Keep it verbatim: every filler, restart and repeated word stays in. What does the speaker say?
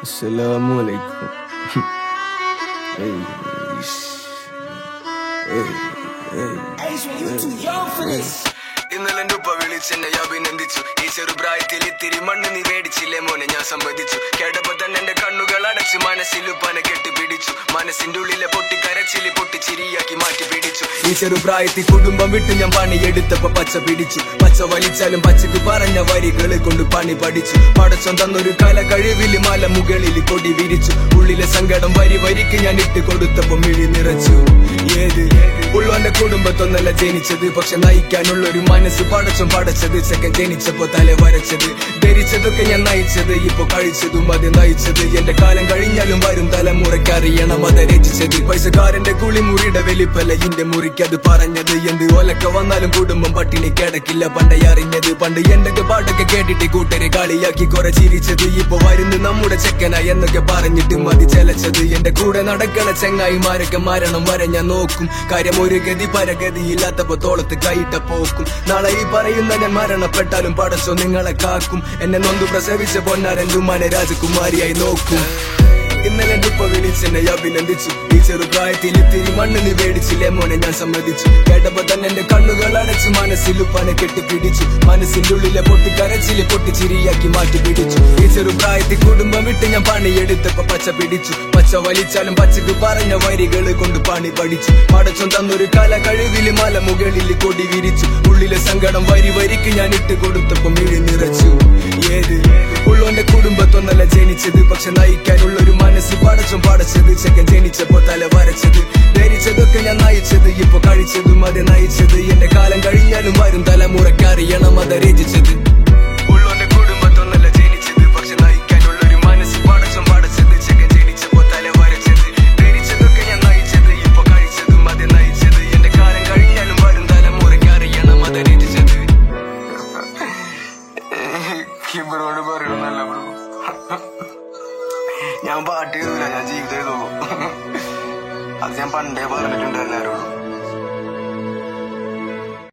Assalamu alaikum. Hey, hey, hey, Ace, man, you too young for this. ഇന്നലെ എന്റെ ഉപ്പ വിളിച്ചെന്നെ അഭിനന്ദിച്ചു. ഈ ചെറുപ്രായത്തിൽ ഇത്തിരി മണ്ണ് നീ മേടിച്ചില്ലേ മോനെ, ഞാൻ സമ്മതിച്ചു. കേട്ടപ്പോ തന്നെ എന്റെ കണ്ണുകൾ അടച്ചു, മനസ്സിൽ ഉപ്പനെ കെട്ടിപ്പിടിച്ചു. മനസ്സിന്റെ ഉള്ളിലെ പൊട്ടി കരച്ചില് പൊട്ടി ചിരിയാക്കി മാറ്റി പിടിച്ചു. ഈ ചെറുപ്രായത്തിൽ കുടുംബം വിട്ട് ഞാൻ പണിയെടുത്തപ്പോ പച്ച പിടിച്ചു. പച്ച വലിച്ചാലും പച്ചക്ക് പറഞ്ഞ വരികളെ കൊണ്ട് പണി പഠിച്ചു. പടച്ചോൻ തന്നൊരു കല കഴിവില് മല മുകളിൽ കൊടി വിരിച്ചു. ഉള്ളിലെ സങ്കടം വരി വരിക്ക് ഞാൻ ഇട്ട് കൊടുത്തപ്പോ മിഴി നിറച്ചു. ഏത് ഉള്ളോന്റെ കുടുംബത്തൊന്നല്ല ജനിച്ചത്, പക്ഷെ നയിക്കാനുള്ളൊരു മനസ്സ് പടച്ചോൻ പടച്ചത്. ചെക്കൻ ജനിച്ചപ്പോ തല വരച്ചത്, ധരിച്ചതൊക്കെ ഞാൻ നയിച്ചത്. ഇപ്പൊ കഴിച്ചതും അത് നയിച്ചത്. എന്റെ കാലം കഴിഞ്ഞാലും വരും തലമുറയ്ക്ക് അറിയണം അത് രചിച്ചത്. പൈസക്കാരന്റെ കുളിമുറിയുടെ വലിപ്പല്ല ഇന്റെ മുറിക്കത് പറഞ്ഞത്. എന്ത് ഒലക്ക വന്നാലും കുടുംബം പട്ടിണി കിടക്കില്ല പണ്ടേ അറിഞ്ഞത്. പണ്ട് എന്റൊക്കെ പാട്ടൊക്കെ കേട്ടിട്ട് കൂട്ടരെ കളിയാക്കി കുറെ ചിരിച്ചത്. ഇപ്പൊ വരുന്നു നമ്മുടെ ചെക്കനായി എന്നൊക്കെ പറഞ്ഞിട്ട് മതി ചെലച്ചത്. എന്റെ കൂടെ നടക്കണ ചെങ്ങായിമാരൊക്കെ മരണം വരെ ഞാൻ നോക്കും. കാര്യം ഒരു ഗതി പരഗതി ഇല്ലാത്തപ്പോ തോളത്ത് കൈയിട്ട പോക്കും. നാളെ ഈ പറയുന്ന ഞാൻ മരണപ്പെട്ടാലും പടച്ചോ നിങ്ങളെ കാക്കും. എന്നെ നൊന്തു പ്രസവിച്ച പൊന്നാരൻ ഉമ്മാനെ രാജകുമാരിയായി നോക്കും. ഇന്നലെ എന്റെ ഉപ്പ വിളിച്ചെന്നെ അഭിനന്ദിച്ചു. ഈ ചെറുപ്രായത്തിൽ ഇത്തിരി മണ്ണ് നീ മേടിച്ചില്ലേ മോനെ, ഞാൻ സമ്മതിച്ചു. കേട്ടപ്പോ തന്നെ എന്റെ കണ്ണുകൾ അടച്ചു, മനസ്സിൽ ഉപ്പനെ കെട്ടിപ്പിടിച്ചു. മനസ്സിന്റെ ഉള്ളിലെ പൊട്ടി കരച്ചില് പൊട്ടി ചിരിയാക്കി മാറ്റി പിടിച്ചു. ഈ ചെറുപ്രായത്തിൽ കുടുംബം വിട്ട് ഞാൻ പണിയെടുത്തപ്പോ പച്ച പിടിച്ചു. പച്ച വലിച്ചാലും പച്ചക്ക് പറഞ്ഞ വരികള് കൊണ്ട് പണി പഠിച്ചു. പടച്ചോൻ തന്നൊരു കല കഴിവില് മല മുകളിൽ കൊടി വിരിച്ചു. ഉള്ളിലെ സങ്കടം വരി വരിക്ക് ഞാൻ ഇട്ട് കൊടുത്തപ്പോ മിഴി നിറച്ചു. ഏത് ഉള്ളോന്റെ കുടുംബത്തൊന്നല്ല ജനിച്ചത്, പക്ഷെ നയിക്കാനുള്ളൊരു മനസ്സ് പടച്ചോൻ പടച്ചത്. ചെക്കൻ ജനിച്ചപ്പോ തല വരച്ചത്, ധരിച്ചതൊക്കെ ഞാൻ നയിച്ചത്. ഇപ്പൊ കഴിച്ചതും അത് നയിച്ചത്. എന്റെ കാലം കഴിഞ്ഞാലും വരും തലമുറയ്ക്ക് അറിയണം അത് രചിച്ചത്. ഉള്ളോന്റെ കുടുംബത്തൊന്നല്ല ജനിച്ചത്, പക്ഷെ നയിക്കാനുള്ളൊരു മനസ്സ് പടച്ചോൻ പടച്ചത്. ചെക്കൻ ജനിച്ചപ്പോ തല വരച്ചത്, ധരിച്ചതൊക്കെ ഞാൻ നയിച്ചത്. ഇപ്പൊ കഴിച്ചതും അത് നയിച്ചത്. എന്റെ കാലം കഴിഞ്ഞാലും വരും തലമുറയ്ക്ക് അറിയണം അത് രചിച്ചത്. ഇവരോട് പറയണല്ല ബ്രോ, ഞാൻ പാട്ട് ചെയ്തൂല, ഞാൻ ജീവിതം ചെയ്തോളൂ. അത് ഞാൻ പണ്ടേ പറഞ്ഞിട്ടുണ്ട് എല്ലാരോടും.